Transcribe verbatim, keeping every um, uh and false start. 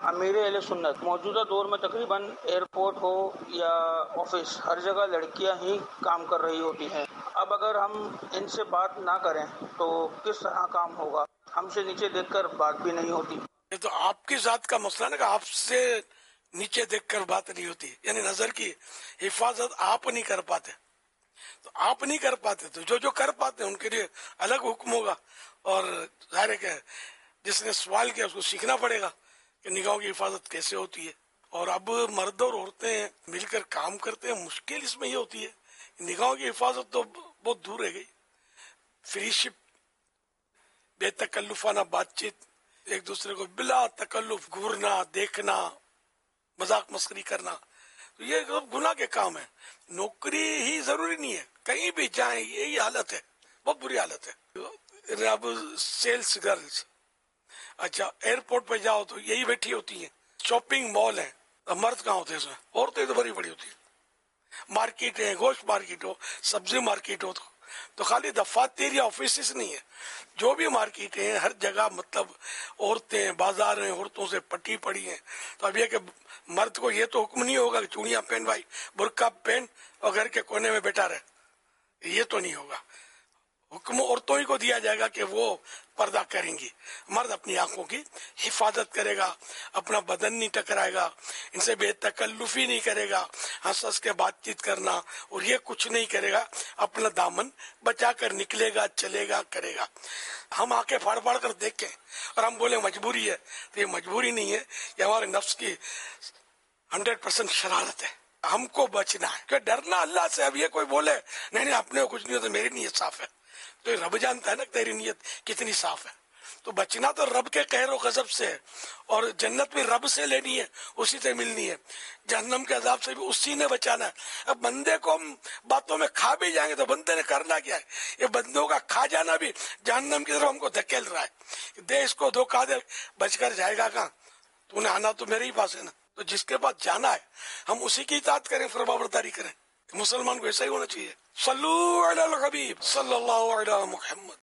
امیر اہل سنت موجودہ دور میں تقریباً ایئرپورٹ ہو یا آفس ہر جگہ لڑکیاں ہی کام کر رہی ہوتی ہیں. اب اگر ہم ان سے بات نہ کریں تو کس طرح کام ہوگا؟ ہم سے نیچے دیکھ کر بات بھی نہیں ہوتی. یہ تو آپ کی ذات کا مسئلہ نا کہ آپ سے نیچے دیکھ کر بات نہیں ہوتی، یعنی نظر کی حفاظت آپ نہیں کر پاتے. تو آپ نہیں کر پاتے تو جو جو کر پاتے ہیں ان کے لیے الگ حکم ہوگا. اور ظاہر ہے کہ جس نے سوال کیا اس کو سیکھنا پڑے گا کہ نگاہوں کی حفاظت کیسے ہوتی ہے. اور اب مرد اور عورتیں مل کر کام کرتے ہیں، مشکل اس میں یہ ہوتی ہے نگاہوں کی حفاظت تو بہت دور رہ گئی. فری شپ، بے تکلفانہ بات چیت، ایک دوسرے کو بلا تکلف گھورنا، دیکھنا، مذاق مسخری کرنا، تو یہ گناہ کے کام ہے. نوکری ہی ضروری نہیں ہے، کہیں بھی جائیں یہی حالت ہے، بہت بری حالت ہے. اب سیلز گرلز، اچھا ایئرپورٹ پہ جاؤ تو یہی بیٹھی ہوتی ہیں. شاپنگ مال ہے، مرد کہاں ہوتے ہیں اس میں؟ عورتیں تو بڑی بڑی ہوتی ہیں. مارکیٹ ہے، گوشت مارکیٹ ہو، سبزی مارکیٹ ہو، تو تو خالی دفاتر یا آفیسز نہیں ہے، جو بھی مارکیٹ ہے ہر جگہ مطلب عورتیں، بازار ہیں عورتوں سے پٹی پڑی ہیں. تو اب یہ کہ مرد کو یہ تو حکم نہیں ہوگا کہ چوڑیاں پہن بھائی، برقع پہن اور گھر کے کونے میں بیٹھا رہے، یہ تو نہیں ہوگا. حکم عورتوں ہی کو دیا جائے گا کہ وہ پردہ کریں گی. مرد اپنی آنکھوں کی حفاظت کرے گا، اپنا بدن نہیں ٹکرائے گا، ان سے بے تکلفی نہیں کرے گا، ہنس ہنس کے بات چیت کرنا اور یہ کچھ نہیں کرے گا. اپنا دامن بچا کر نکلے گا، چلے گا، کرے گا. ہم آنکھیں پھاڑ پھاڑ کر دیکھیں اور ہم بولے مجبوری ہے، تو یہ مجبوری نہیں ہے، یہ ہمارے نفس کی ہنڈریڈ پرسینٹ شرارت ہے. ہم کو بچنا ہے کہ ڈرنا اللہ سے. اب یہ کوئی بولے نہیں نہیں اپنے کو کچھ نہیں ہوتا، میری نیت صاف ہے، تو رب جانتا ہے نا تیری نیت کتنی صاف ہے. تو بچنا تو رب کے قہر و غضب سے ہے، اور جنت بھی رب سے لینی ہے، اسی سے ملنی ہے. جہنم کے عذاب سے بھی اسی نے بچانا ہے. اب بندے کو ہم باتوں میں کھا بھی جائیں گے تو بندے نے کرنا کیا ہے؟ یہ بندوں کا کھا جانا بھی جہنم کی طرف ہم کو دھکیل رہا ہے. دے اس کو دھوکہ دے، بچ کر جائے گا کہاں؟ تو نے آنا تو میرے ہی پاس ہے نا. تو جس کے پاس جانا ہے ہم اسی کی اطاعت کریں، فرمانبرداری کریں. مسلمان کو ایسا ہی ہونا چاہیے. صلو علی الحبیب صلی اللہ علیہ محمد.